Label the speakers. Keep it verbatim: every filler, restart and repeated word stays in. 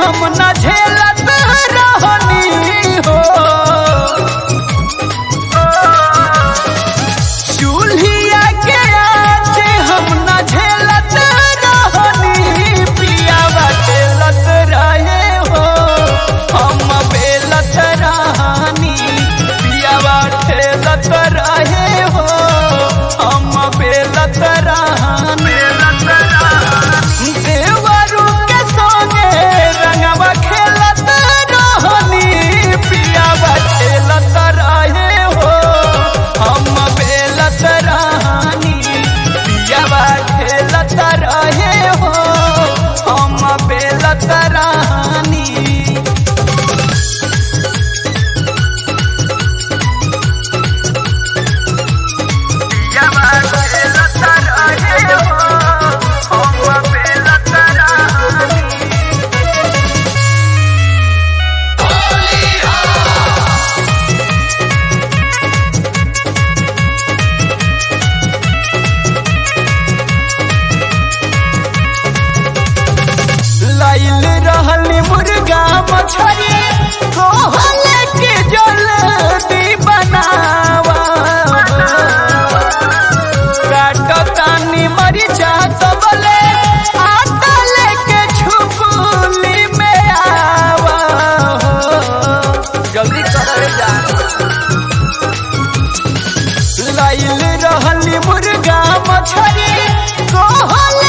Speaker 1: हम न झेलत रहनी हो। चूल्हिया के आँच हम न झेलत रहनी, पियावा झेलत रहे हो हम बेलत रहनी, पियावा झेलत रहे हो हम बेलत रहनी। देवरू के संगे रंगवा खेलत रहनी, पियावा खेलत रहे हो हम बेलत रहनी, पियावा खेलत रहे हो हम बेलत रहनी। लाइल रहनी मुर्गा मछरी कोहले के जल्दी बनावा, काटतानी मरीचा तबले आटा लेके छुपुली में आवा, जल्दी करे जा। लाइल रहनी मुर्गा मछरी कोहले